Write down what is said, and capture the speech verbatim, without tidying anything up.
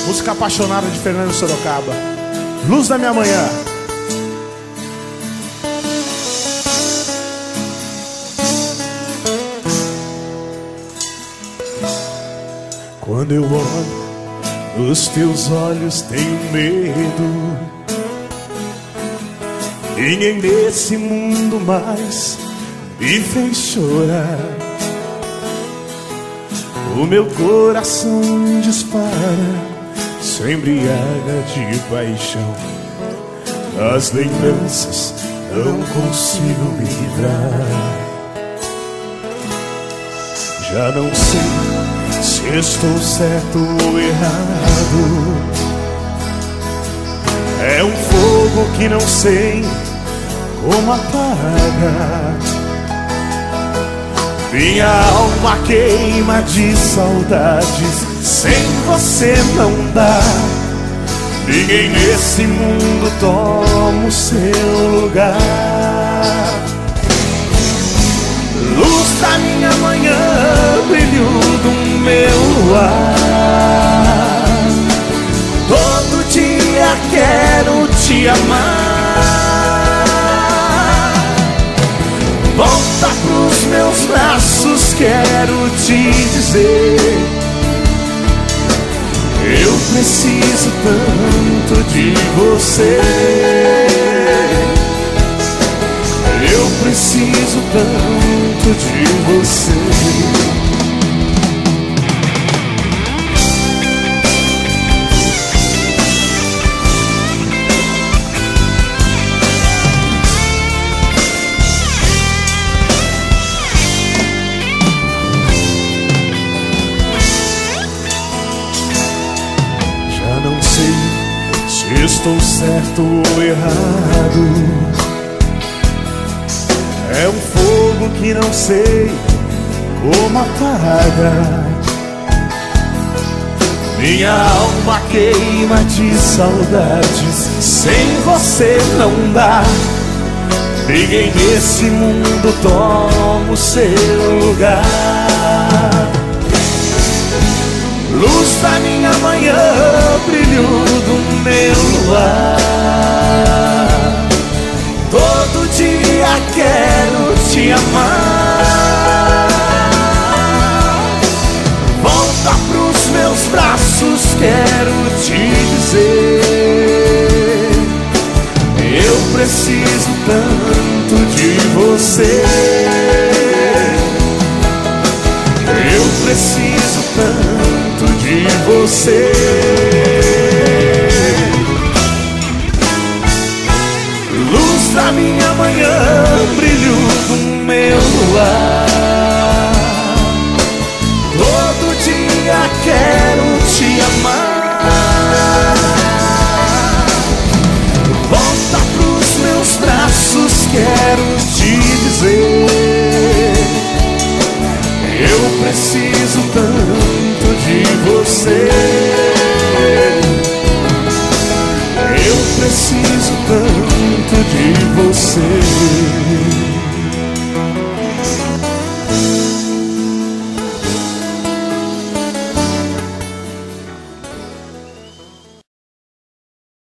Música apaixonada de Fernando Sorocaba. Luz da minha manhã. Quando eu olho nos teus olhos tenho medo. Ninguém nesse mundo mais me fez chorar. O meu coração dispara, se embriaga de paixão. As lembranças não consigo me livrar. Já não sei se estou certo ou errado. É um fogo que não sei como apagar. Minha alma queima de saudades, sem você não dá. Ninguém nesse mundo toma o seu lugar. Luz da minha manhã, brilho do meu luar. Todo dia quero te amar. Volta pros meus braços, quero te dizer. Eu preciso tanto de você. Eu preciso tanto de você. Não sei se estou certo ou errado. É um fogo que não sei como apagar. Minha alma queima de saudades, sem você não dá. Ninguém nesse mundo toma o seu lugar. Luz da minha manhã, brilho do meu luar. Todo dia quero te amar. Volta pros meus braços, quero te dizer. Eu preciso tanto de você. Eu preciso tanto de você. Luz da minha manhã, brilho do meu luar. Todo dia quero te amar. Volta pros meus braços, quero te dizer. Eu preciso tanto de você. Eu preciso tanto de você.